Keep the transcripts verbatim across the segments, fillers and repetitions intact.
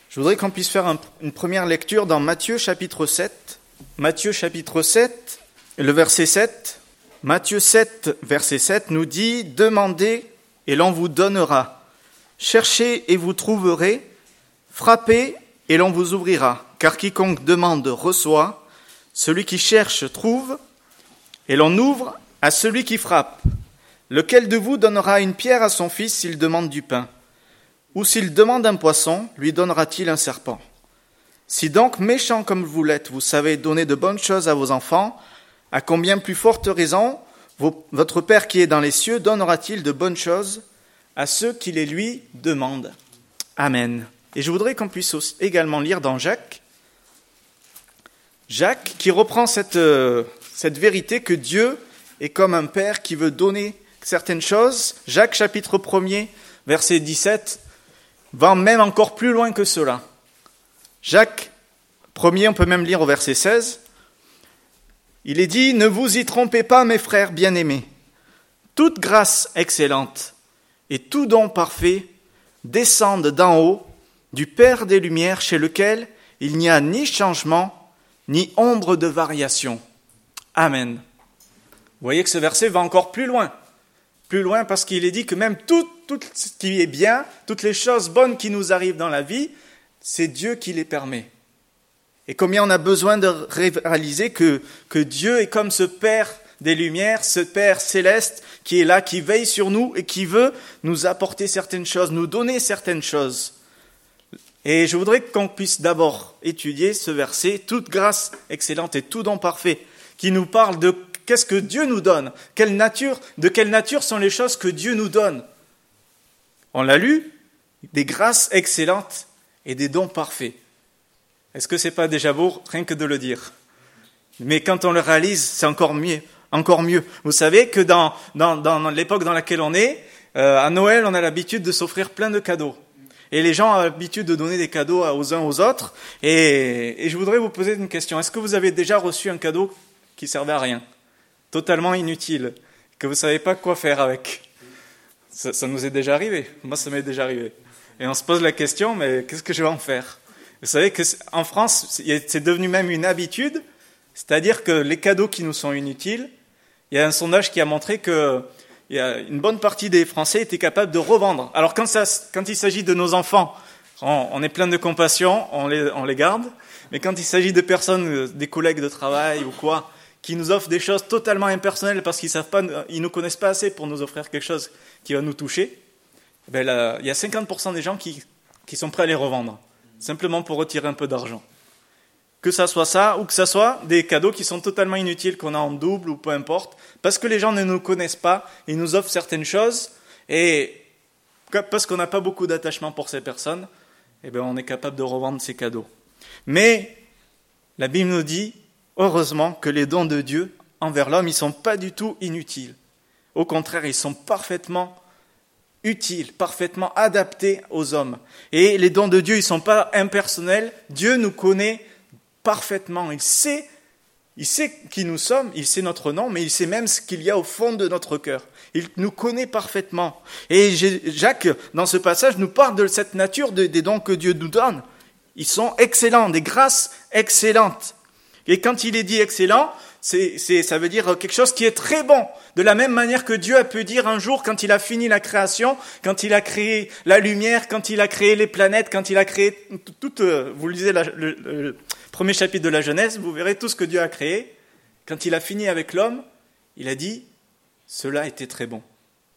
Je voudrais qu'on puisse faire un, une première lecture dans Matthieu chapitre sept. Matthieu chapitre sept, le verset sept. Matthieu sept, verset sept nous dit « Demandez et l'on vous donnera. Cherchez et vous trouverez. Frappez et l'on vous ouvrira. Car quiconque demande reçoit. Celui qui cherche trouve. Et l'on ouvre à celui qui frappe. Lequel de vous donnera une pierre à son fils s'il demande du pain ? Ou s'il demande un poisson, lui donnera-t-il un serpent ? Si donc, méchants comme vous l'êtes, vous savez donner de bonnes choses à vos enfants, à combien plus forte raison vos, votre Père qui est dans les cieux donnera-t-il de bonnes choses à ceux qui les lui demandent ? Amen. Et je voudrais qu'on puisse aussi également lire dans Jacques, Jacques qui reprend cette, euh, cette vérité que Dieu est comme un Père qui veut donner certaines choses. Jacques chapitre premier, verset dix-sept, va même encore plus loin que cela. Jacques premier, on peut même lire au verset seize. Il est dit « Ne vous y trompez pas, mes frères bien-aimés. Toute grâce excellente et tout don parfait descendent d'en haut, du Père des Lumières, chez lequel il n'y a ni changement, ni ombre de variation. » Amen. Vous voyez que ce verset va encore plus loin. Plus loin parce qu'il est dit que même tout, tout ce qui est bien, toutes les choses bonnes qui nous arrivent dans la vie, c'est Dieu qui les permet. Et combien on a besoin de réaliser que, que Dieu est comme ce Père des Lumières, ce Père céleste qui est là, qui veille sur nous et qui veut nous apporter certaines choses, nous donner certaines choses. Et je voudrais qu'on puisse d'abord étudier ce verset, toute grâce excellente et tout don parfait, qui nous parle de qu'est-ce que Dieu nous donne, quelle nature, de quelle nature sont les choses que Dieu nous donne. On l'a lu, des grâces excellentes et des dons parfaits. Est-ce que c'est pas déjà beau, rien que de le dire ? Mais quand on le réalise, c'est encore mieux. Encore mieux. Vous savez que dans, dans, dans l'époque dans laquelle on est, euh, à Noël, on a l'habitude de s'offrir plein de cadeaux. Et les gens ont l'habitude de donner des cadeaux aux uns aux autres. Et, et je voudrais vous poser une question. Est-ce que vous avez déjà reçu un cadeau qui servait à rien ? Totalement inutile, que vous ne savez pas quoi faire avec. Ça, ça nous est déjà arrivé. Moi, ça m'est déjà arrivé. Et on se pose la question, mais qu'est-ce que je vais en faire ? Vous savez qu'en France, c'est devenu même une habitude, c'est-à-dire que les cadeaux qui nous sont inutiles, il y a un sondage qui a montré que il y a une bonne partie des Français étaient capables de revendre. Alors quand, ça, quand il s'agit de nos enfants, on, on est plein de compassion, on les, on les garde, mais quand il s'agit de personnes, des collègues de travail ou quoi, qui nous offrent des choses totalement impersonnelles parce qu'ils savent pas, ils nous connaissent pas assez pour nous offrir quelque chose qui va nous toucher, ben là, il y a cinquante pour cent des gens qui, qui sont prêts à les revendre, simplement pour retirer un peu d'argent. Que ça soit ça, ou que ça soit des cadeaux qui sont totalement inutiles, qu'on a en double ou peu importe, parce que les gens ne nous connaissent pas, ils nous offrent certaines choses, et parce qu'on n'a pas beaucoup d'attachement pour ces personnes, eh ben on est capable de revendre ces cadeaux. Mais la Bible nous dit, heureusement, que les dons de Dieu envers l'homme, ils ne sont pas du tout inutiles. Au contraire, ils sont parfaitement utiles, parfaitement adaptés aux hommes. Et les dons de Dieu, ils ne sont pas impersonnels. Dieu nous connaît parfaitement. Il sait, il sait qui nous sommes, il sait notre nom, mais il sait même ce qu'il y a au fond de notre cœur. Il nous connaît parfaitement. Et Jacques, dans ce passage, nous parle de cette nature des dons que Dieu nous donne. Ils sont excellents, des grâces excellentes. Et quand il est dit excellent, c'est, c'est, ça veut dire quelque chose qui est très bon. De la même manière que Dieu a pu dire un jour, quand il a fini la création, quand il a créé la lumière, quand il a créé les planètes, quand il a créé tout, tout vous lisez la, le, le premier chapitre de la Genèse, vous verrez tout ce que Dieu a créé. Quand il a fini avec l'homme, il a dit, cela était très bon.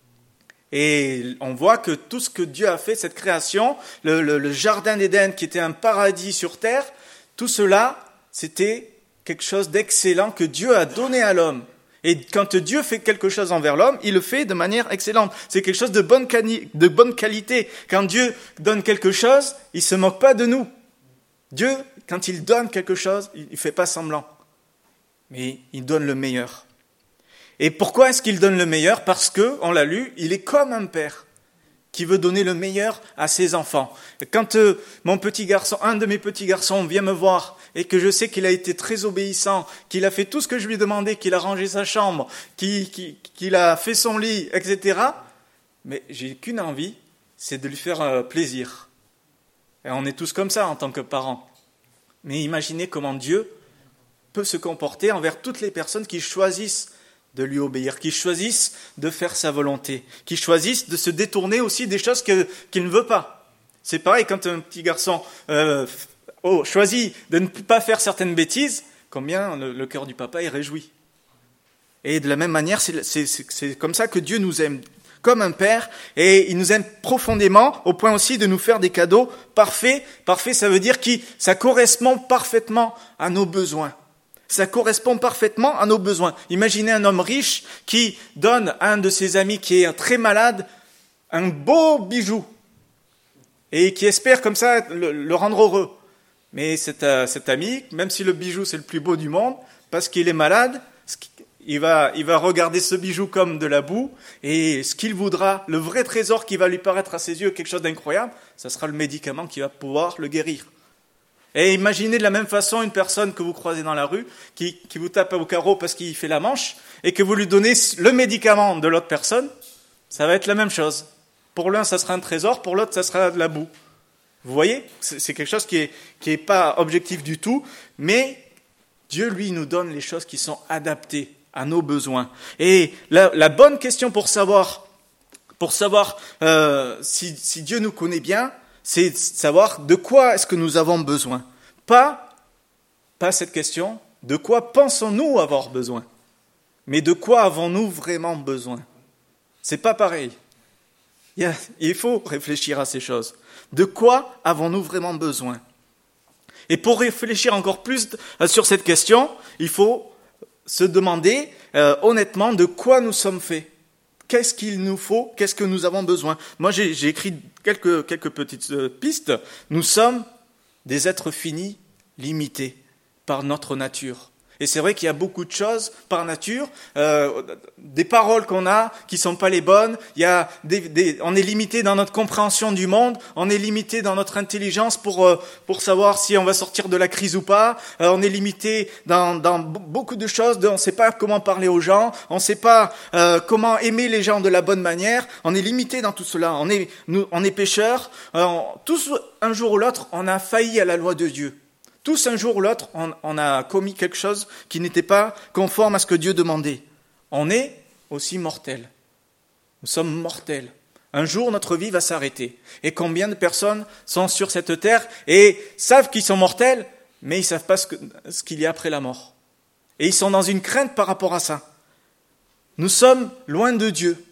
Et on voit que tout ce que Dieu a fait, cette création, le, le, le jardin d'Éden qui était un paradis sur terre, tout cela, c'était quelque chose d'excellent que Dieu a donné à l'homme. Et quand Dieu fait quelque chose envers l'homme, il le fait de manière excellente. C'est quelque chose de bonne, quali- de bonne qualité. Quand Dieu donne quelque chose, il ne se moque pas de nous. Dieu, quand il donne quelque chose, il ne fait pas semblant. Mais il donne le meilleur. Et pourquoi est-ce qu'il donne le meilleur ? Parce que, on l'a lu, il est comme un père qui veut donner le meilleur à ses enfants. Et quand euh, mon petit garçon, un de mes petits garçons vient me voir et que je sais qu'il a été très obéissant, qu'il a fait tout ce que je lui demandais, qu'il a rangé sa chambre, qu'il, qu'il, qu'il a fait son lit, et cetera, mais j'ai qu'une envie, c'est de lui faire euh, plaisir. Et on est tous comme ça en tant que parents. Mais imaginez comment Dieu peut se comporter envers toutes les personnes qui choisissent de lui obéir, qui choisissent de faire sa volonté, qui choisissent de se détourner aussi des choses que, qu'il ne veut pas. C'est pareil quand un petit garçon euh, oh, choisit de ne pas faire certaines bêtises, combien le, le cœur du papa est réjoui. Et de la même manière, c'est, c'est, c'est comme ça que Dieu nous aime, comme un père, et il nous aime profondément, au point aussi de nous faire des cadeaux parfaits. Parfait, ça veut dire que ça correspond parfaitement à nos besoins. Ça correspond parfaitement à nos besoins. Imaginez un homme riche qui donne à un de ses amis qui est très malade un beau bijou et qui espère comme ça le, le rendre heureux. Mais cet, euh, cet ami, même si le bijou c'est le plus beau du monde, parce qu'il est malade, il va, il va regarder ce bijou comme de la boue et ce qu'il voudra, le vrai trésor qui va lui paraître à ses yeux quelque chose d'incroyable, ça sera le médicament qui va pouvoir le guérir. Et imaginez de la même façon une personne que vous croisez dans la rue, qui, qui vous tape au carreau parce qu'il fait la manche, et que vous lui donnez le médicament de l'autre personne, ça va être la même chose. Pour l'un, ça sera un trésor, pour l'autre, ça sera de la boue. Vous voyez, c'est, c'est quelque chose qui est, qui est pas objectif du tout, mais Dieu, lui, nous donne les choses qui sont adaptées à nos besoins. Et la, la bonne question pour savoir, pour savoir euh, si, si Dieu nous connaît bien, c'est de savoir de quoi est-ce que nous avons besoin. Pas, pas cette question, de quoi pensons-nous avoir besoin, mais de quoi avons-nous vraiment besoin. C'est pas pareil. Il, y a, il faut réfléchir à ces choses. De quoi avons-nous vraiment besoin? Et pour réfléchir encore plus sur cette question, il faut se demander euh, honnêtement de quoi nous sommes faits. Qu'est-ce qu'il nous faut? Qu'est-ce que nous avons besoin? Moi, j'ai, j'ai écrit quelques, quelques petites euh, pistes. Nous sommes des êtres finis, limités par notre nature. Et c'est vrai qu'il y a beaucoup de choses par nature, euh, des paroles qu'on a qui sont pas les bonnes. Il y a des, des, on est limité dans notre compréhension du monde, on est limité dans notre intelligence pour euh, pour savoir si on va sortir de la crise ou pas. Euh, on est limité dans dans beaucoup de choses. On ne sait pas comment parler aux gens, on ne sait pas euh, comment aimer les gens de la bonne manière. On est limité dans tout cela. On est nous, on est pécheurs. Euh, tous un jour ou l'autre, on a failli à la loi de Dieu. Tous, un jour ou l'autre, on, on a commis quelque chose qui n'était pas conforme à ce que Dieu demandait. On est aussi mortels. Nous sommes mortels. Un jour, notre vie va s'arrêter. Et combien de personnes sont sur cette terre et savent qu'ils sont mortels, mais ils ne savent pas ce, que, ce qu'il y a après la mort. Et ils sont dans une crainte par rapport à ça. Nous sommes loin de Dieu.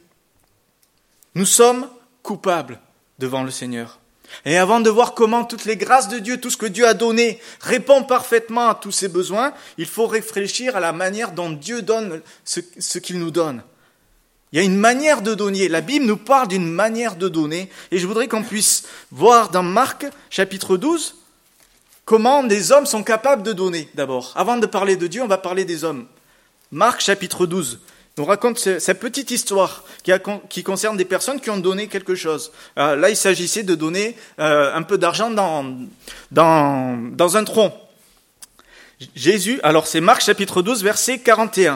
Nous sommes coupables devant le Seigneur. Et avant de voir comment toutes les grâces de Dieu, tout ce que Dieu a donné, répond parfaitement à tous ses besoins, il faut réfléchir à la manière dont Dieu donne ce, ce qu'il nous donne. Il y a une manière de donner. La Bible nous parle d'une manière de donner. Et je voudrais qu'on puisse voir dans Marc, chapitre douze, comment des hommes sont capables de donner, d'abord. Avant de parler de Dieu, on va parler des hommes. Marc, chapitre douze. nous raconte cette petite histoire qui, a, qui concerne des personnes qui ont donné quelque chose. Euh, là, il s'agissait de donner euh, un peu d'argent dans, dans, dans un tronc. Jésus, alors c'est Marc chapitre douze, verset quarante et un.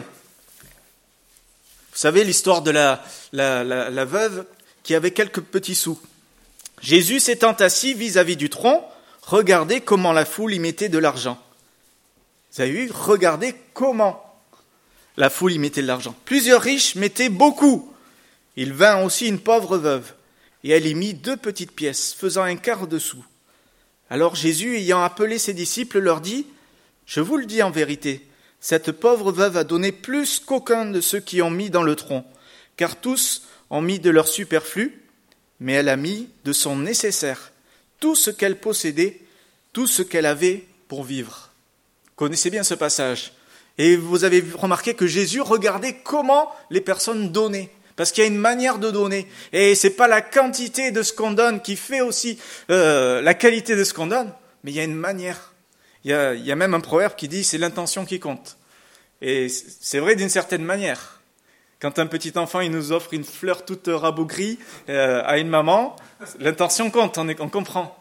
Vous savez l'histoire de la, la, la, la veuve qui avait quelques petits sous. Jésus s'étant assis vis-à-vis du tronc, regardez comment la foule y mettait de l'argent. Vous avez vu, regardez comment la foule y mettait de l'argent. Plusieurs riches mettaient beaucoup. Il vint aussi une pauvre veuve, et elle y mit deux petites pièces, faisant un quart de sou. Alors Jésus, ayant appelé ses disciples, leur dit, « Je vous le dis en vérité, cette pauvre veuve a donné plus qu'aucun de ceux qui ont mis dans le tronc, car tous ont mis de leur superflu, mais elle a mis de son nécessaire, tout ce qu'elle possédait, tout ce qu'elle avait pour vivre. » Connaissez bien ce passage. Et vous avez remarqué que Jésus regardait comment les personnes donnaient. Parce qu'il y a une manière de donner. Et c'est pas la quantité de ce qu'on donne qui fait aussi euh, la qualité de ce qu'on donne, mais il y a une manière. Il y a, il y a même un proverbe qui dit « c'est l'intention qui compte ». Et c'est vrai d'une certaine manière. Quand un petit enfant il nous offre une fleur toute rabougrie euh, à une maman, l'intention compte, on, est, on comprend.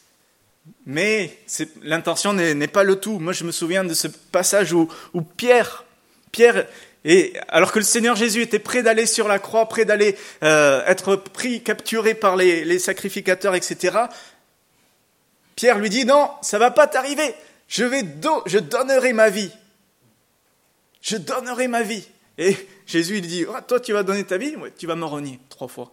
Mais c'est, l'intention n'est, n'est pas le tout. Moi, je me souviens de ce passage où, où Pierre, Pierre, et alors que le Seigneur Jésus était prêt d'aller sur la croix, prêt d'aller euh, être pris, capturé par les, les sacrificateurs, et cetera. Pierre lui dit, non, ça va pas t'arriver. Je vais, do- je donnerai ma vie. Je donnerai ma vie. Et Jésus, il dit, oh, toi, tu vas donner ta vie? Ouais, tu vas me renier trois fois.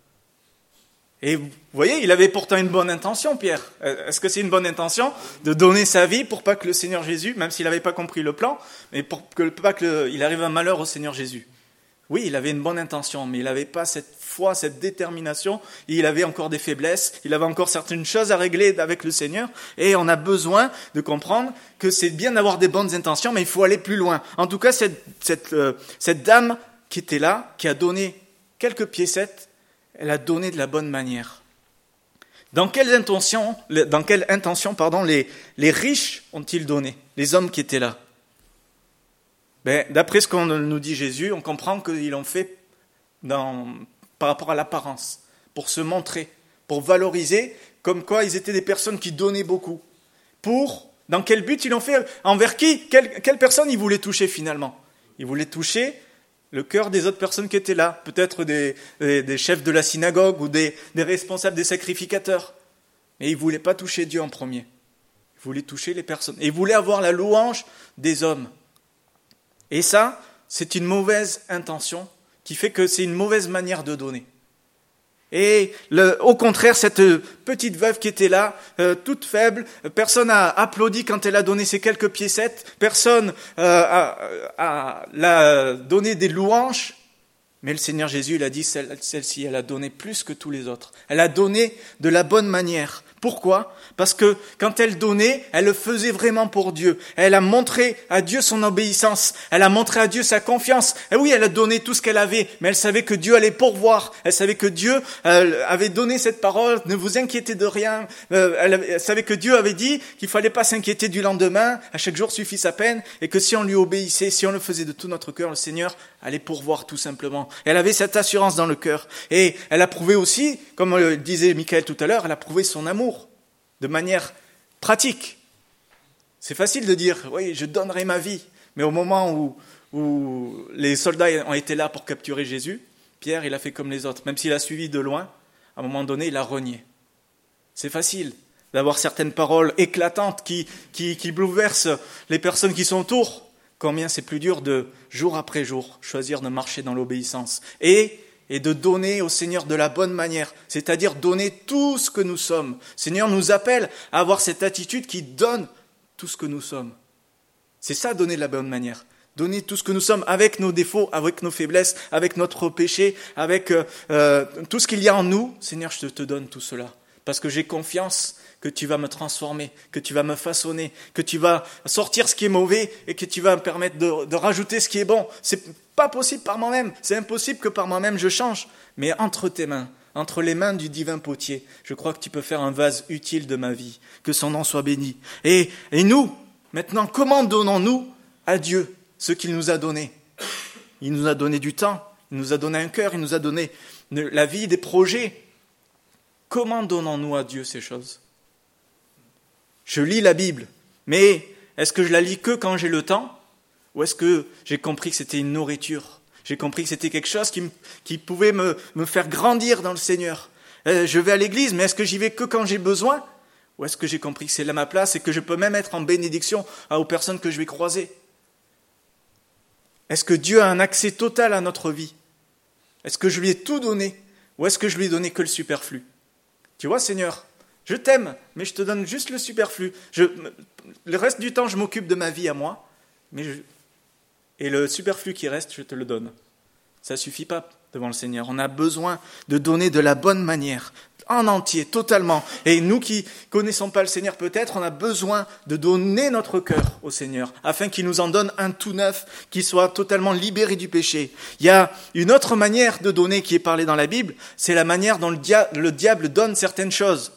Et vous voyez, il avait pourtant une bonne intention, Pierre. Est-ce que c'est une bonne intention de donner sa vie pour pas que le Seigneur Jésus, même s'il n'avait pas compris le plan, mais pour que pas qu'il arrive un malheur au Seigneur Jésus? Oui, il avait une bonne intention, mais il n'avait pas cette foi, cette détermination. Il avait encore des faiblesses, il avait encore certaines choses à régler avec le Seigneur. Et on a besoin de comprendre que c'est bien d'avoir des bonnes intentions, mais il faut aller plus loin. En tout cas, cette, cette, euh, cette dame qui était là, qui a donné quelques piécettes, elle a donné de la bonne manière. Dans quelle intention, dans quelle intention pardon, les, les riches ont-ils donné, les hommes qui étaient là? Ben, d'après ce qu'on nous dit Jésus, on comprend qu'ils l'ont fait dans, par rapport à l'apparence, pour se montrer, pour valoriser, comme quoi ils étaient des personnes qui donnaient beaucoup. Pour, dans quel but ils l'ont fait? Envers qui? Quelle, quelle personne ils voulaient toucher finalement? Ils voulaient toucher le cœur des autres personnes qui étaient là, peut-être des, des, des chefs de la synagogue ou des, des responsables des sacrificateurs. Mais ils ne voulaient pas toucher Dieu en premier. Ils voulaient toucher les personnes. Et ils voulaient avoir la louange des hommes. Et ça, c'est une mauvaise intention qui fait que c'est une mauvaise manière de donner. Et le, au contraire, cette petite veuve qui était là, euh, toute faible, personne n'a applaudi quand elle a donné ses quelques piécettes, personne euh, a, a, l'a donné des louanges, mais le Seigneur Jésus, il a dit, celle, celle-ci, elle a donné plus que tous les autres. Elle a donné de la bonne manière. Pourquoi? Parce que quand elle donnait, elle le faisait vraiment pour Dieu. Elle a montré à Dieu son obéissance. Elle a montré à Dieu sa confiance. Et oui, elle a donné tout ce qu'elle avait, mais elle savait que Dieu allait pourvoir. Elle savait que Dieu euh, avait donné cette parole. Ne vous inquiétez de rien. Euh, elle, elle savait que Dieu avait dit qu'il fallait pas s'inquiéter du lendemain. À chaque jour suffit sa peine. Et que si on lui obéissait, si on le faisait de tout notre cœur, le Seigneur allait pourvoir tout simplement. Elle avait cette assurance dans le cœur. Et elle a prouvé aussi, comme le disait Michael tout à l'heure, elle a prouvé son amour. De manière pratique. C'est facile de dire, oui, je donnerai ma vie. Mais au moment où, où les soldats ont été là pour capturer Jésus, Pierre, il a fait comme les autres. Même s'il a suivi de loin, à un moment donné, il a renié. C'est facile d'avoir certaines paroles éclatantes qui, qui, qui bouleversent les personnes qui sont autour. Combien c'est plus dur de, jour après jour, choisir de marcher dans l'obéissance. Et et de donner au Seigneur de la bonne manière, c'est-à-dire donner tout ce que nous sommes. Le Seigneur nous appelle à avoir cette attitude qui donne tout ce que nous sommes. C'est ça, donner de la bonne manière. Donner tout ce que nous sommes, avec nos défauts, avec nos faiblesses, avec notre péché, avec euh, euh, tout ce qu'il y a en nous. Seigneur, je te donne tout cela, parce que j'ai confiance que tu vas me transformer, que tu vas me façonner, que tu vas sortir ce qui est mauvais et que tu vas me permettre de, de rajouter ce qui est bon. C'est pas possible par moi-même, c'est impossible que par moi-même je change. Mais entre tes mains, entre les mains du divin potier, je crois que tu peux faire un vase utile de ma vie, que son nom soit béni. Et, et nous, maintenant, comment donnons-nous à Dieu ce qu'il nous a donné? Il nous a donné du temps, il nous a donné un cœur, il nous a donné la vie, des projets. Comment donnons-nous à Dieu ces choses? Je lis la Bible, mais est-ce que je la lis que quand j'ai le temps? Ou est-ce que j'ai compris que c'était une nourriture? J'ai compris que c'était quelque chose qui, me, qui pouvait me, me faire grandir dans le Seigneur. Euh, je vais à l'église, mais est-ce que j'y vais que quand j'ai besoin? Ou est-ce que j'ai compris que c'est là ma place et que je peux même être en bénédiction aux personnes que je vais croiser? Est-ce que Dieu a un accès total à notre vie? Est-ce que je lui ai tout donné? Ou est-ce que je lui ai donné que le superflu? Tu vois, Seigneur, je t'aime, mais je te donne juste le superflu. Je, le reste du temps, je m'occupe de ma vie à moi, mais je, et le superflu qui reste, je te le donne. Ça ne suffit pas devant le Seigneur. On a besoin de donner de la bonne manière, en entier, totalement. Et nous qui connaissons pas le Seigneur, peut-être, on a besoin de donner notre cœur au Seigneur, afin qu'il nous en donne un tout neuf, qui soit totalement libéré du péché. Il y a une autre manière de donner qui est parlée dans la Bible, c'est la manière dont le diable, le diable donne certaines choses.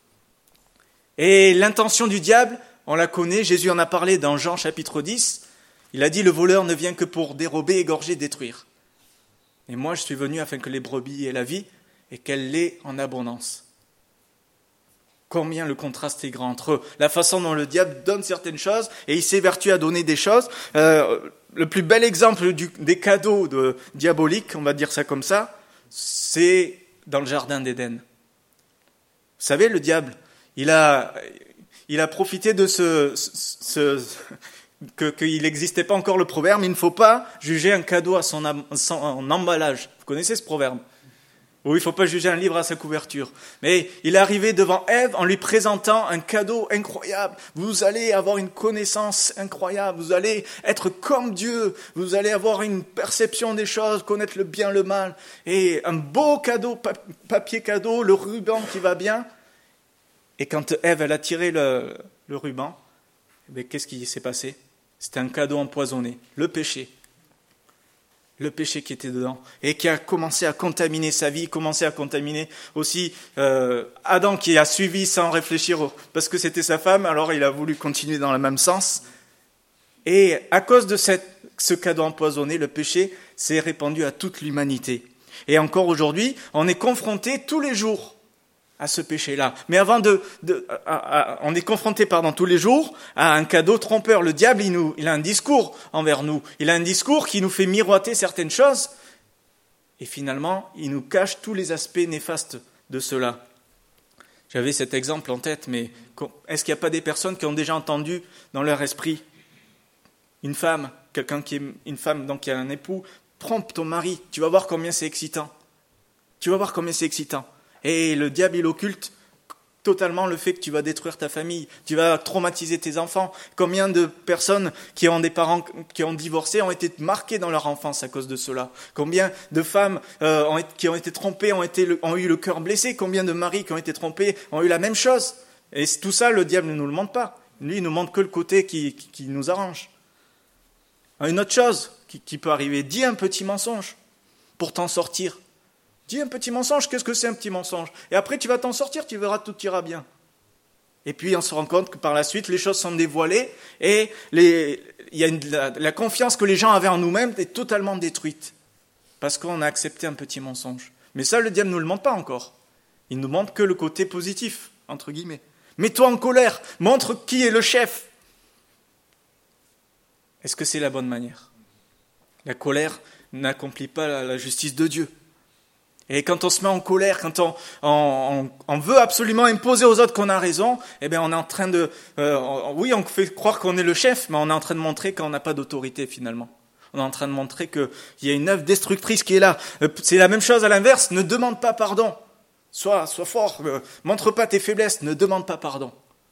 Et l'intention du diable, on la connaît, Jésus en a parlé dans Jean chapitre dix, il a dit, le voleur ne vient que pour dérober, égorger, détruire. Et moi, je suis venu afin que les brebis aient la vie et qu'elle l'ait en abondance. Combien le contraste est grand entre la façon dont le diable donne certaines choses et il s'évertue à donner des choses. Euh, le plus bel exemple du, des cadeaux de, diaboliques, on va dire ça comme ça, c'est dans le jardin d'Éden. Vous savez, le diable, Il a, il a profité de ce, ce, ce que, qu'il n'existait pas encore le proverbe, il ne faut pas juger un cadeau à son, son emballage. Vous connaissez ce proverbe? Oui, il ne faut pas juger un livre à sa couverture. Mais il est arrivé devant Ève en lui présentant un cadeau incroyable. Vous allez avoir une connaissance incroyable. Vous allez être comme Dieu. Vous allez avoir une perception des choses, connaître le bien, le mal. Et un beau cadeau, papier cadeau, le ruban qui va bien. Et quand Ève, elle a tiré le, le ruban, eh qu'est-ce qui s'est passé? C'était un cadeau empoisonné, le péché. Le péché qui était dedans et qui a commencé à contaminer sa vie, commencé à contaminer aussi euh, Adam qui a suivi sans réfléchir parce que c'était sa femme, alors il a voulu continuer dans le même sens. Et à cause de cette, ce cadeau empoisonné, le péché s'est répandu à toute l'humanité. Et encore aujourd'hui, on est confronté tous les jours à ce péché-là. Mais avant de, de à, à, on est confronté, pardon, tous les jours à un cadeau trompeur. Le diable, il, nous, il a un discours envers nous. Il a un discours qui nous fait miroiter certaines choses. Et finalement, il nous cache tous les aspects néfastes de cela. J'avais cet exemple en tête, mais est-ce qu'il n'y a pas des personnes qui ont déjà entendu dans leur esprit une femme, quelqu'un qui est une femme, donc qui a un époux, trompe ton mari, tu vas voir combien c'est excitant. Tu vas voir combien c'est excitant. Et le diable, il occulte totalement le fait que tu vas détruire ta famille, tu vas traumatiser tes enfants. Combien de personnes qui ont des parents qui ont divorcé ont été marquées dans leur enfance à cause de cela? Combien de femmes euh, ont, qui ont été trompées ont, été, ont eu le cœur blessé? Combien de maris qui ont été trompés ont eu la même chose? Et tout ça, le diable ne nous le montre pas. Lui, il nous montre que le côté qui, qui, qui nous arrange. Une autre chose qui, qui peut arriver, dis un petit mensonge pour t'en sortir. Dis un petit mensonge, qu'est-ce que c'est un petit mensonge? Et après tu vas t'en sortir, tu verras, tout ira bien. Et puis on se rend compte que par la suite, les choses sont dévoilées et les, il y a une, la, la confiance que les gens avaient en nous-mêmes est totalement détruite. Parce qu'on a accepté un petit mensonge. Mais ça, le diable ne nous le montre pas encore. Il nous montre que le côté positif, entre guillemets. Mets-toi en colère, montre qui est le chef. Est-ce que c'est la bonne manière? La colère n'accomplit pas la, la justice de Dieu. Et quand on se met en colère, quand on, on, on veut absolument imposer aux autres qu'on a raison, eh bien on est en train de... Euh, on, oui, on fait croire qu'on est le chef, mais on est en train de montrer qu'on n'a pas d'autorité finalement. On est en train de montrer qu'il y a une œuvre destructrice qui est là. C'est la même chose à l'inverse, ne demande pas pardon. Sois, sois fort, euh, montre pas tes faiblesses, ne demande pas pardon.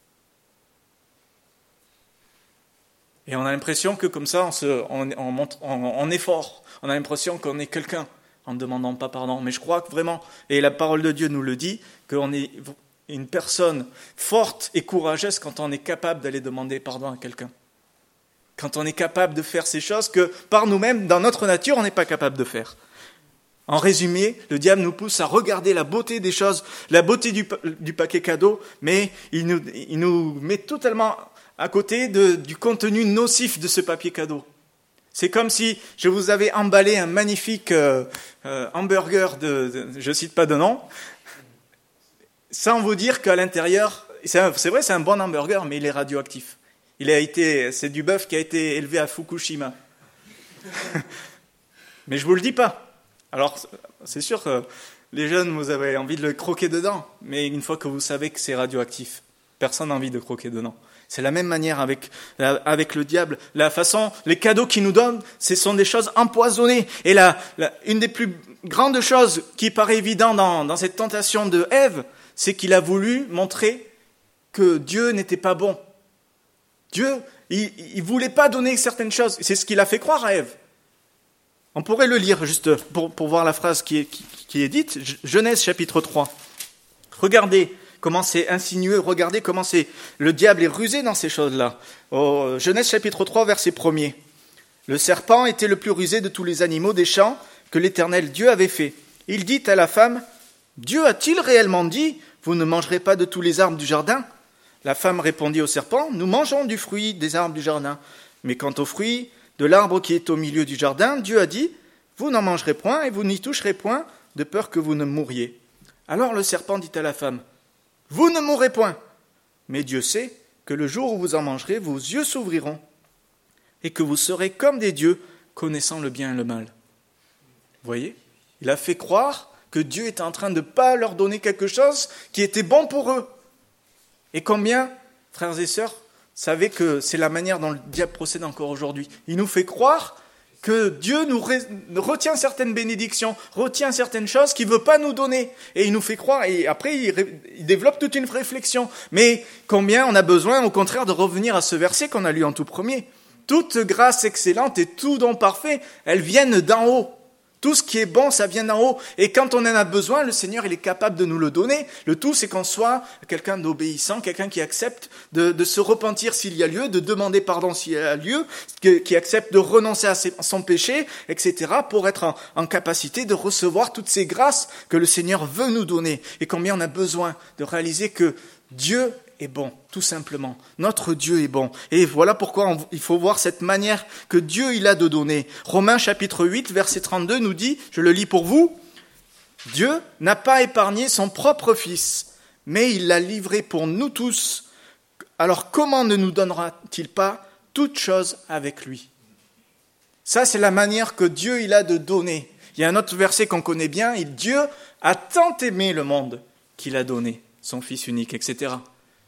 Et on a l'impression que comme ça, on, se, on, on, montre, on, on est fort. On a l'impression qu'on est quelqu'un. En ne demandant pas pardon. Mais je crois que vraiment, et la parole de Dieu nous le dit, qu'on est une personne forte et courageuse quand on est capable d'aller demander pardon à quelqu'un. Quand on est capable de faire ces choses que par nous-mêmes, dans notre nature, on n'est pas capable de faire. En résumé, le diable nous pousse à regarder la beauté des choses, la beauté du, du paquet cadeau, mais il nous, il nous met totalement à côté de, du contenu nocif de ce papier cadeau. C'est comme si je vous avais emballé un magnifique euh, euh, hamburger, de, de, je ne cite pas de nom, sans vous dire qu'à l'intérieur, c'est, un, c'est vrai, c'est un bon hamburger, mais il est radioactif. Il a été, c'est du bœuf qui a été élevé à Fukushima. Mais je vous le dis pas. Alors, c'est sûr que les jeunes, vous avez envie de le croquer dedans, mais une fois que vous savez que c'est radioactif, personne n'a envie de croquer dedans. C'est la même manière avec, avec le diable. La façon, les cadeaux qu'il nous donne, ce sont des choses empoisonnées. Et la, la, une des plus grandes choses qui paraît évidente dans, dans cette tentation de Ève, c'est qu'il a voulu montrer que Dieu n'était pas bon. Dieu, il ne voulait pas donner certaines choses. C'est ce qu'il a fait croire à Ève. On pourrait le lire juste pour, pour voir la phrase qui est, qui, qui est dite. Genèse chapitre trois. Regardez comment c'est insinueux, regardez comment c'est, le diable est rusé dans ces choses-là. Au Genèse chapitre trois, verset premier. Le serpent était le plus rusé de tous les animaux des champs que l'Éternel Dieu avait fait. Il dit à la femme, « Dieu a-t-il réellement dit, vous ne mangerez pas de tous les arbres du jardin ?» La femme répondit au serpent, « Nous mangeons du fruit des arbres du jardin. Mais quant au fruit de l'arbre qui est au milieu du jardin, Dieu a dit, « Vous n'en mangerez point et vous n'y toucherez point, de peur que vous ne mouriez. » Alors le serpent dit à la femme, « Vous ne mourrez point, mais Dieu sait que le jour où vous en mangerez, vos yeux s'ouvriront, et que vous serez comme des dieux, connaissant le bien et le mal. » Vous voyez ? Il a fait croire que Dieu était en train de ne pas leur donner quelque chose qui était bon pour eux. Et combien, frères et sœurs, savez que c'est la manière dont le diable procède encore aujourd'hui. Il nous fait croire que Dieu nous retient certaines bénédictions, retient certaines choses qu'il ne veut pas nous donner. Et il nous fait croire, et après il, ré, il développe toute une réflexion. Mais combien on a besoin, au contraire, de revenir à ce verset qu'on a lu en tout premier. Toute grâce excellente et tout don parfait, elles viennent d'en haut. Tout ce qui est bon, ça vient d'en haut. Et quand on en a besoin, le Seigneur, il est capable de nous le donner. Le tout, c'est qu'on soit quelqu'un d'obéissant, quelqu'un qui accepte de, de se repentir s'il y a lieu, de demander pardon s'il y a lieu, qui accepte de renoncer à ses, son péché, et cetera, pour être en, en capacité de recevoir toutes ces grâces que le Seigneur veut nous donner. Et combien on a besoin de réaliser que Dieu est bon, tout simplement. Notre Dieu est bon. Et voilà pourquoi on, il faut voir cette manière que Dieu il a de donner. Romains chapitre huit, verset trente-deux nous dit, je le lis pour vous, « Dieu n'a pas épargné son propre Fils, mais il l'a livré pour nous tous. Alors comment ne nous donnera-t-il pas toutes choses avec lui ?» Ça, c'est la manière que Dieu il a de donner. Il y a un autre verset qu'on connaît bien, « Dieu a tant aimé le monde qu'il a donné son Fils unique, et cetera »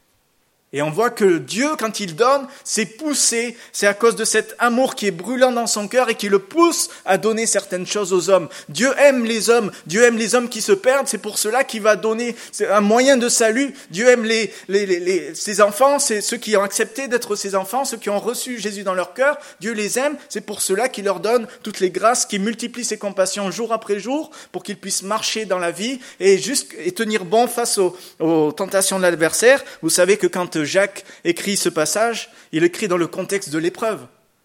Et on voit que Dieu, quand il donne, c'est poussé, c'est à cause de cet amour qui est brûlant dans son cœur et qui le pousse à donner certaines choses aux hommes. Dieu aime les hommes, Dieu aime les hommes qui se perdent, c'est pour cela qu'il va donner un moyen de salut. Dieu aime les, les, les, les, ses enfants, c'est ceux qui ont accepté d'être ses enfants, ceux qui ont reçu Jésus dans leur cœur. Dieu les aime, c'est pour cela qu'il leur donne toutes les grâces, qu'il multiplie ses compassions jour après jour, pour qu'ils puissent marcher dans la vie et, juste, et tenir bon face aux, aux tentations de l'adversaire. Vous savez que quand Jacques écrit ce passage, il écrit dans le contexte de l'épreuve.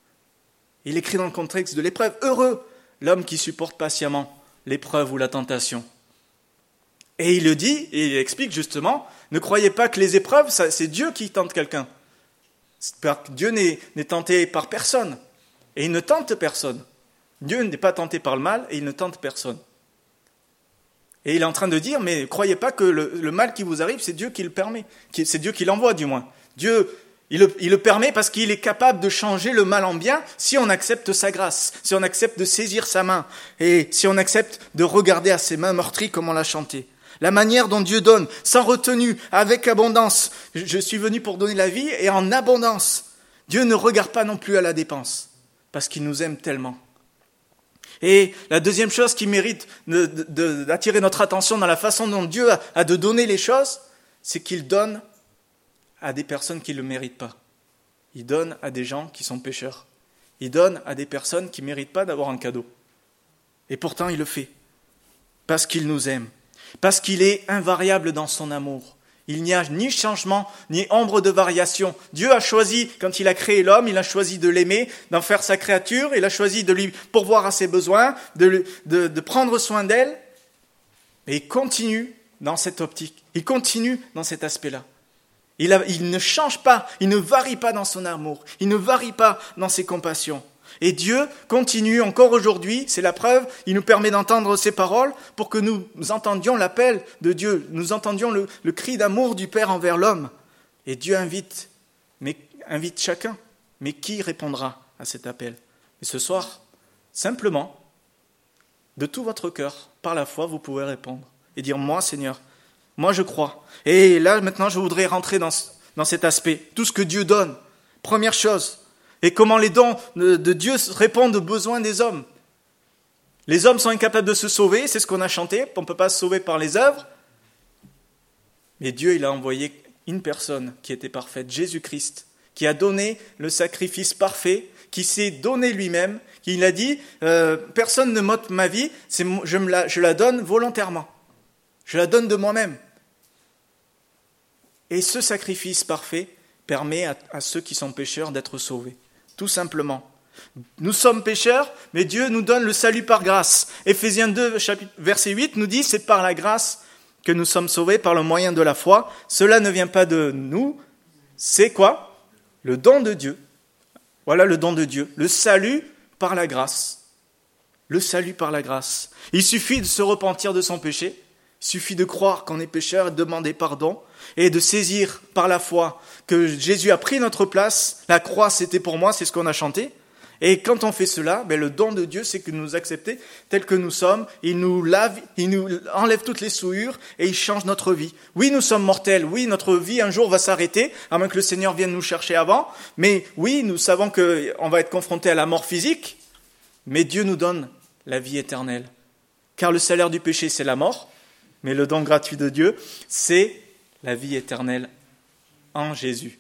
Il écrit dans le contexte de l'épreuve. Heureux l'homme qui supporte patiemment l'épreuve ou la tentation. Et il le dit, et il explique justement, ne croyez pas que les épreuves, ça, c'est Dieu qui tente quelqu'un. Dieu n'est, n'est tenté par personne. Et il ne tente personne. Dieu n'est pas tenté par le mal et il ne tente personne. Et il est en train de dire, mais ne croyez pas que le, le mal qui vous arrive, c'est Dieu qui le permet. C'est Dieu qui l'envoie, du moins. Dieu, il le, il le permet parce qu'il est capable de changer le mal en bien si on accepte sa grâce, si on accepte de saisir sa main et si on accepte de regarder à ses mains meurtries comme on l'a chanté. La manière dont Dieu donne, sans retenue, avec abondance. Je suis venu pour donner la vie et en abondance. Dieu ne regarde pas non plus à la dépense parce qu'il nous aime tellement. Et la deuxième chose qui mérite de, de, de, d'attirer notre attention dans la façon dont Dieu a, a de donner les choses, c'est qu'il donne à des personnes qui ne le méritent pas. Il donne à des gens qui sont pécheurs. Il donne à des personnes qui ne méritent pas d'avoir un cadeau. Et pourtant, il le fait. Parce qu'il nous aime. Parce qu'il est invariable dans son amour. Il n'y a ni changement, ni ombre de variation. Dieu a choisi, quand il a créé l'homme, il a choisi de l'aimer, d'en faire sa créature, il a choisi de lui pourvoir à ses besoins, de, de, de prendre soin d'elle. Et il continue dans cette optique, il continue dans cet aspect-là. Il, a, il ne change pas, il ne varie pas dans son amour, il ne varie pas dans ses compassions. Et Dieu continue encore aujourd'hui, c'est la preuve, il nous permet d'entendre ses paroles pour que nous entendions l'appel de Dieu, nous entendions le, le cri d'amour du Père envers l'homme. Et Dieu invite, mais invite chacun. Mais qui répondra à cet appel ? Et ce soir, simplement, de tout votre cœur, par la foi, vous pouvez répondre et dire « Moi, Seigneur, moi je crois ». Et là, maintenant, je voudrais rentrer dans, dans cet aspect, tout ce que Dieu donne. Première chose, et comment les dons de Dieu répondent aux besoins des hommes. Les hommes sont incapables de se sauver, c'est ce qu'on a chanté, on ne peut pas se sauver par les œuvres. Mais Dieu, il a envoyé une personne qui était parfaite, Jésus-Christ, qui a donné le sacrifice parfait, qui s'est donné lui-même, qui a dit euh, « Personne ne m'ôte ma vie, c'est, je, me la, je la donne volontairement, je la donne de moi-même. » Et ce sacrifice parfait permet à, à ceux qui sont pécheurs d'être sauvés. Tout simplement. Nous sommes pécheurs, mais Dieu nous donne le salut par grâce. Éphésiens deux, chapitre, verset huit nous dit, c'est par la grâce que nous sommes sauvés par le moyen de la foi. Cela ne vient pas de nous, c'est quoi ? Le don de Dieu. Voilà le don de Dieu. Le salut par la grâce. Le salut par la grâce. Il suffit de se repentir de son péché. Il suffit de croire qu'on est pécheur et de demander pardon et de saisir par la foi que Jésus a pris notre place. La croix, c'était pour moi, c'est ce qu'on a chanté. Et quand on fait cela, ben, le don de Dieu, c'est que nous accepter tels que nous sommes. Il nous lave, il nous enlève toutes les souillures et il change notre vie. Oui, nous sommes mortels. Oui, notre vie un jour va s'arrêter, à moins que le Seigneur vienne nous chercher avant. Mais oui, nous savons qu'on va être confrontés à la mort physique. Mais Dieu nous donne la vie éternelle. Car le salaire du péché, c'est la mort. Mais le don gratuit de Dieu, c'est la vie éternelle en Jésus.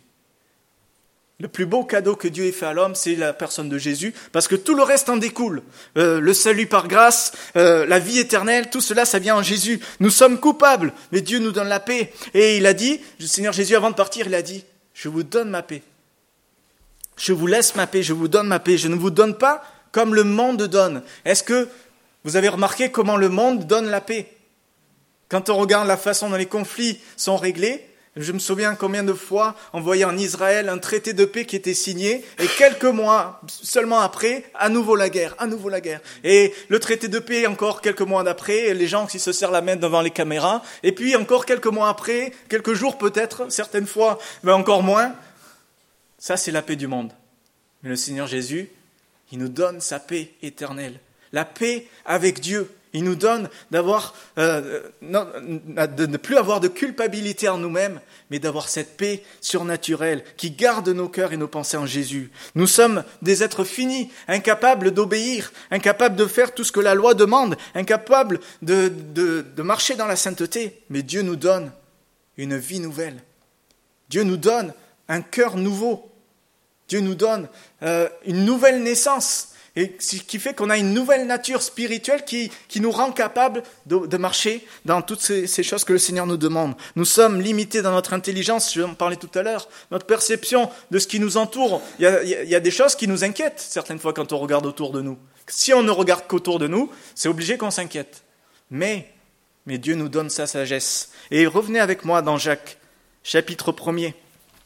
Le plus beau cadeau que Dieu ait fait à l'homme, c'est la personne de Jésus, parce que tout le reste en découle. Euh, le salut par grâce, euh, la vie éternelle, tout cela, ça vient en Jésus. Nous sommes coupables, mais Dieu nous donne la paix. Et il a dit, le Seigneur Jésus, avant de partir, il a dit, je vous donne ma paix. Je vous laisse ma paix, je vous donne ma paix. Je ne vous donne pas comme le monde donne. Est-ce que vous avez remarqué comment le monde donne la paix? Quand on regarde la façon dont les conflits sont réglés, je me souviens combien de fois on voyait en Israël un traité de paix qui était signé et quelques mois seulement après, à nouveau la guerre, à nouveau la guerre. Et le traité de paix encore quelques mois d'après, les gens qui se serrent la main devant les caméras. Et puis encore quelques mois après, quelques jours peut-être, certaines fois, mais encore moins. Ça, c'est la paix du monde. Mais le Seigneur Jésus, il nous donne sa paix éternelle. La paix avec Dieu. Il nous donne d'avoir, euh, non, de ne plus avoir de culpabilité en nous-mêmes, mais d'avoir cette paix surnaturelle qui garde nos cœurs et nos pensées en Jésus. Nous sommes des êtres finis, incapables d'obéir, incapables de faire tout ce que la loi demande, incapables de, de, de marcher dans la sainteté. Mais Dieu nous donne une vie nouvelle. Dieu nous donne un cœur nouveau. Dieu nous donne euh, une nouvelle naissance. Et ce qui fait qu'on a une nouvelle nature spirituelle qui, qui nous rend capables de, de marcher dans toutes ces, ces choses que le Seigneur nous demande. Nous sommes limités dans notre intelligence, je en parlais tout à l'heure, notre perception de ce qui nous entoure. Il y a, il y a des choses qui nous inquiètent certaines fois quand on regarde autour de nous. Si on ne regarde qu'autour de nous, c'est obligé qu'on s'inquiète. Mais, mais Dieu nous donne sa sagesse. Et revenez avec moi dans Jacques, chapitre premier.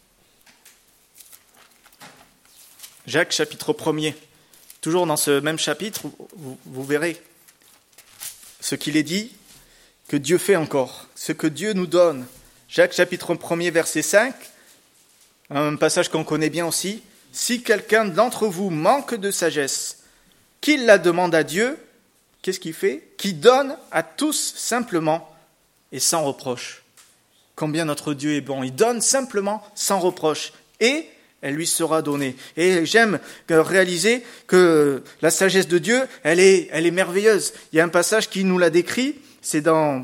Jacques, chapitre premier. Toujours dans ce même chapitre, vous, vous verrez ce qu'il est dit, que Dieu fait encore, ce que Dieu nous donne. Jacques chapitre premier, verset cinq, un passage qu'on connaît bien aussi. « Si quelqu'un d'entre vous manque de sagesse, qu'il la demande à Dieu, qu'est-ce qu'il fait ? Qui donne à tous simplement et sans reproche. » Combien notre Dieu est bon, il donne simplement sans reproche. Et elle lui sera donnée. Et j'aime réaliser que la sagesse de Dieu, elle est, elle est merveilleuse. Il y a un passage qui nous la décrit, c'est dans,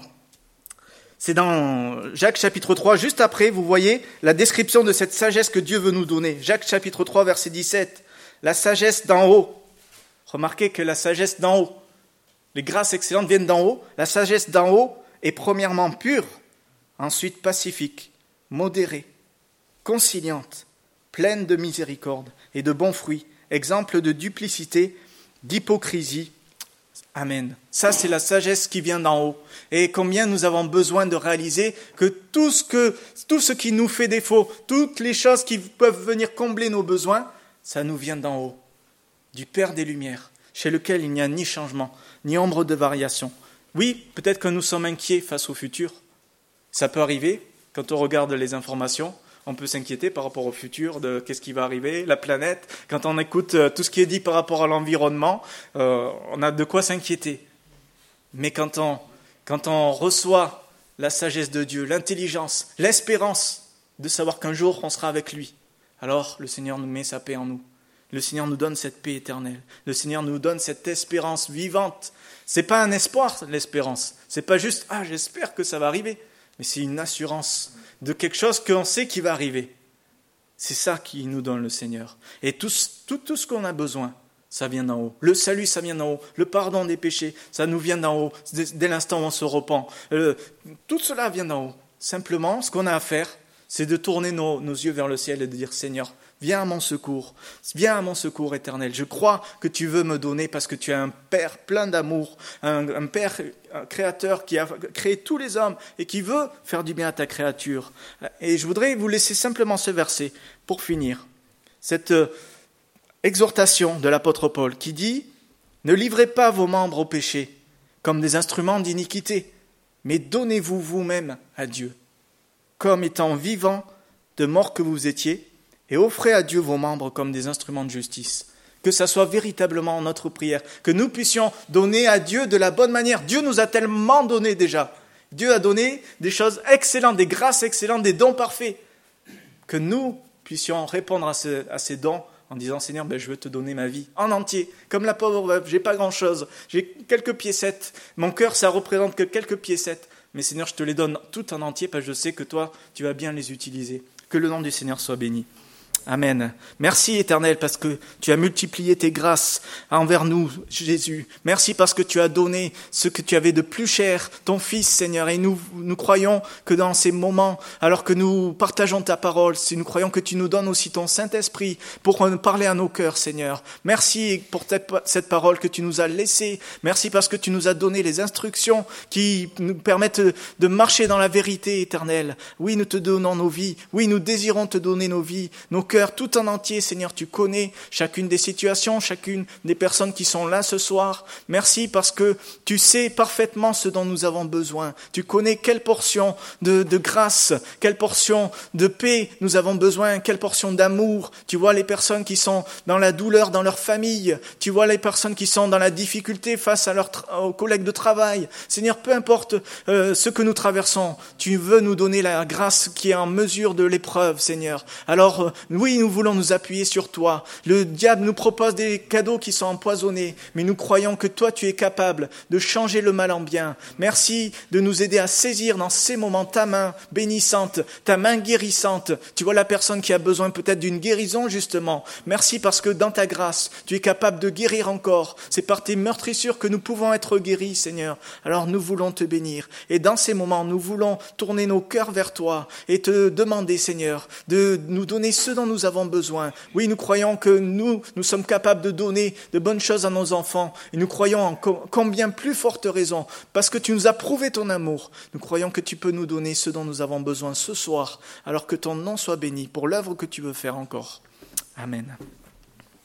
c'est dans Jacques chapitre trois, juste après, vous voyez la description de cette sagesse que Dieu veut nous donner. Jacques chapitre trois, verset dix-sept. La sagesse d'en haut. Remarquez que la sagesse d'en haut, les grâces excellentes viennent d'en haut. La sagesse d'en haut est premièrement pure, ensuite pacifique, modérée, conciliante, pleine de miséricorde et de bons fruits, exemple de duplicité, d'hypocrisie. Amen. Ça, c'est la sagesse qui vient d'en haut. Et combien nous avons besoin de réaliser que tout ce que, tout ce qui nous fait défaut, toutes les choses qui peuvent venir combler nos besoins, ça nous vient d'en haut, du Père des Lumières, chez lequel il n'y a ni changement, ni ombre de variation. Oui, peut-être que nous sommes inquiets face au futur. Ça peut arriver quand on regarde les informations. On peut s'inquiéter par rapport au futur, de qu'est-ce qui va arriver, la planète. Quand on écoute tout ce qui est dit par rapport à l'environnement, euh, on a de quoi s'inquiéter. Mais quand on, quand on reçoit la sagesse de Dieu, l'intelligence, l'espérance de savoir qu'un jour on sera avec lui, alors le Seigneur nous met sa paix en nous. Le Seigneur nous donne cette paix éternelle. Le Seigneur nous donne cette espérance vivante. C'est pas un espoir, l'espérance. C'est pas juste « Ah, j'espère que ça va arriver ». Mais c'est une assurance de quelque chose qu'on sait qui va arriver. C'est ça qui nous donne le Seigneur. Et tout, tout, tout ce qu'on a besoin, ça vient d'en haut. Le salut, ça vient d'en haut. Le pardon des péchés, ça nous vient d'en haut. Dès, dès l'instant où on se repent. Euh, tout cela vient d'en haut. Simplement, ce qu'on a à faire, c'est de tourner nos, nos yeux vers le ciel et de dire « Seigneur, viens à mon secours. Viens à mon secours éternel. Je crois que tu veux me donner parce que tu es un Père plein d'amour, un, un Père un créateur qui a créé tous les hommes et qui veut faire du bien à ta créature. » Et je voudrais vous laisser simplement ce verset pour finir. Cette exhortation de l'apôtre Paul qui dit « Ne livrez pas vos membres au péché comme des instruments d'iniquité, mais donnez-vous vous-même à Dieu, comme étant vivants de mort que vous étiez, et offrez à Dieu vos membres comme des instruments de justice. » que ça soit véritablement notre prière, que nous puissions donner à Dieu de la bonne manière. Dieu nous a tellement donné déjà. Dieu a donné des choses excellentes, des grâces excellentes, des dons parfaits, que nous puissions répondre à, ce, à ces dons en disant, Seigneur, ben, je veux te donner ma vie en entier, comme la pauvre veuve, j'ai pas grand-chose, j'ai quelques piécettes, mon cœur, ça représente que quelques piécettes, mais Seigneur, je te les donne toutes en entier, parce que je sais que toi, tu vas bien les utiliser. Que le nom du Seigneur soit béni. Amen. Merci Éternel parce que tu as multiplié tes grâces envers nous, Jésus. Merci parce que tu as donné ce que tu avais de plus cher, ton Fils, Seigneur. Et nous, nous croyons que dans ces moments, alors que nous partageons ta parole, si nous croyons que tu nous donnes aussi ton Saint-Esprit pour parler à nos cœurs, Seigneur. Merci pour cette parole que tu nous as laissée. Merci parce que tu nous as donné les instructions qui nous permettent de marcher dans la vérité éternelle. Oui, nous te donnons nos vies. Oui, nous désirons te donner nos vies, nos cœurs tout en entier, Seigneur, tu connais chacune des situations, chacune des personnes qui sont là ce soir. Merci parce que tu sais parfaitement ce dont nous avons besoin. Tu connais quelle portion de, de grâce, quelle portion de paix nous avons besoin, quelle portion d'amour. Tu vois les personnes qui sont dans la douleur dans leur famille. Tu vois les personnes qui sont dans la difficulté face à leurs tra- aux collègues de travail. Seigneur, peu importe euh, ce que nous traversons, tu veux nous donner la grâce qui est en mesure de l'épreuve, Seigneur. Alors, euh, oui, nous voulons nous appuyer sur toi. Le diable nous propose des cadeaux qui sont empoisonnés, mais nous croyons que toi, tu es capable de changer le mal en bien. Merci de nous aider à saisir dans ces moments ta main bénissante, ta main guérissante. Tu vois la personne qui a besoin peut-être d'une guérison, justement. Merci parce que dans ta grâce, tu es capable de guérir encore. C'est par tes meurtrissures que nous pouvons être guéris, Seigneur. Alors nous voulons te bénir. Et dans ces moments, nous voulons tourner nos cœurs vers toi et te demander, Seigneur, de nous donner ce dont nous avons besoin. Oui, nous croyons que nous, nous sommes capables de donner de bonnes choses à nos enfants. Et nous croyons en combien plus forte raison, parce que tu nous as prouvé ton amour. Nous croyons que tu peux nous donner ce dont nous avons besoin ce soir, alors que ton nom soit béni pour l'œuvre que tu veux faire encore. Amen.